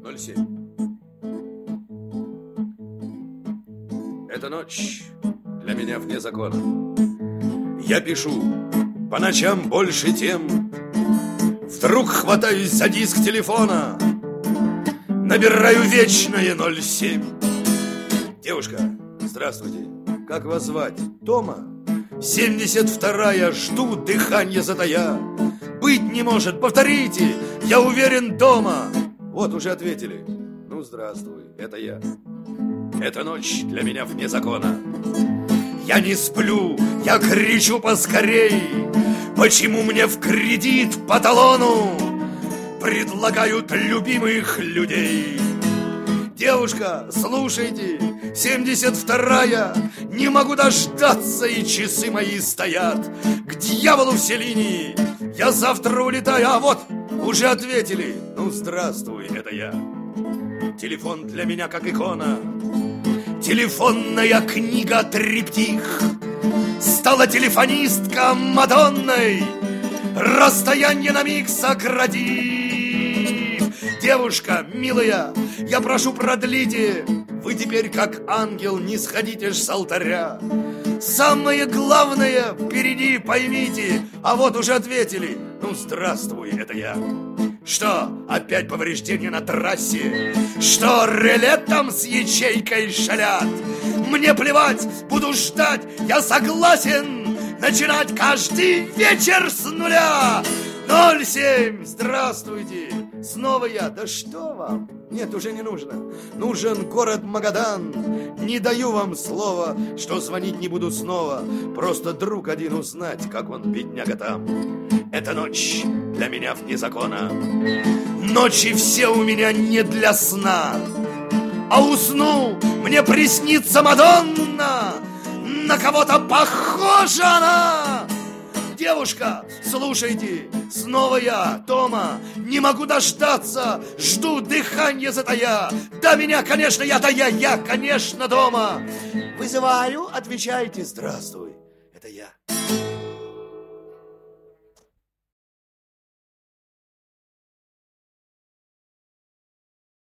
07. Эта ночь для меня вне закона. Я пишу по ночам больше тем. Вдруг хватаюсь за диск телефона, набираю вечное 07. Девушка, здравствуйте, как вас звать? Тома? 72-я, жду, дыхание затая. Быть не может, повторите, я уверен, дома. Вот уже ответили. Ну, здравствуй, это я. Эта ночь для меня вне закона. Я не сплю, я кричу поскорей. Почему мне в кредит по талону предлагают любимых людей? Девушка, слушайте, 72-я, не могу дождаться, и часы мои стоят. К дьяволу все линии, я завтра улетаю. А вот, уже ответили. Ну, здравствуй, это я. Телефон для меня как икона. Телефонная книга триптих. Стала телефонистка Мадонной, расстояние на миг сократив. Девушка, милая, я прошу, продлите. Вы теперь как ангел не сходите ж с алтаря. Самое главное впереди, поймите. А вот уже ответили. Ну, здравствуй, это я. Что, опять повреждения на трассе? Что, реле там с ячейкой шалят? Мне плевать, буду ждать, я согласен начинать каждый вечер с нуля. 07, здравствуйте, снова я. Да что вам? Нет, уже не нужно. Нужен город Магадан. Не даю вам слова, что звонить не буду снова. Просто друг один узнать, как он, бедняга, там. Эта ночь для меня вне закона. Ночи все у меня не для сна. А усну, мне приснится Мадонна. На кого-то похожа она. Девушка, слушайте, снова я, Тома. Не могу дождаться, жду, дыхание затая. Да меня, конечно, я-то я, конечно, дома. Вызываю, отвечайте, здравствуй, это я.